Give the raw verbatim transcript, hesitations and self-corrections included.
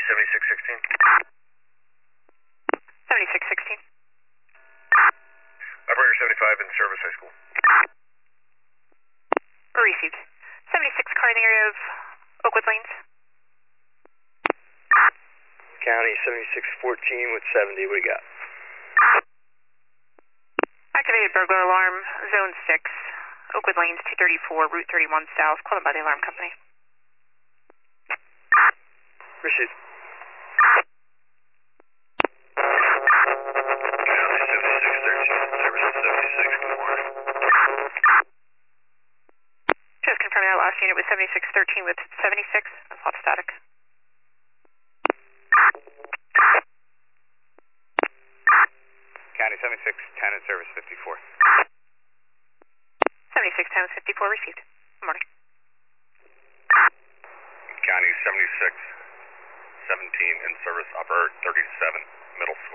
seventy-six sixteen. seventy-six sixteen. Operator seventy-five in service high school. Received. seventy-six car in the area of Oakwood Lanes. County seventy-six fourteen with seventy, what do you got? Activated burglar alarm, zone six, Oakwood Lanes, two thirty-four, Route thirty-one South, called by the alarm company. Received. County seventy-six thirteen, service seventy-six, good morning. Just confirming that last unit was seventy-six thirteen with seventy-six, that's off static. County seventy-six ten in service fifty-four. seventy-six ten with fifty-four received. Good morning. County seventy-six seventeen in service upper thirty-seven, middle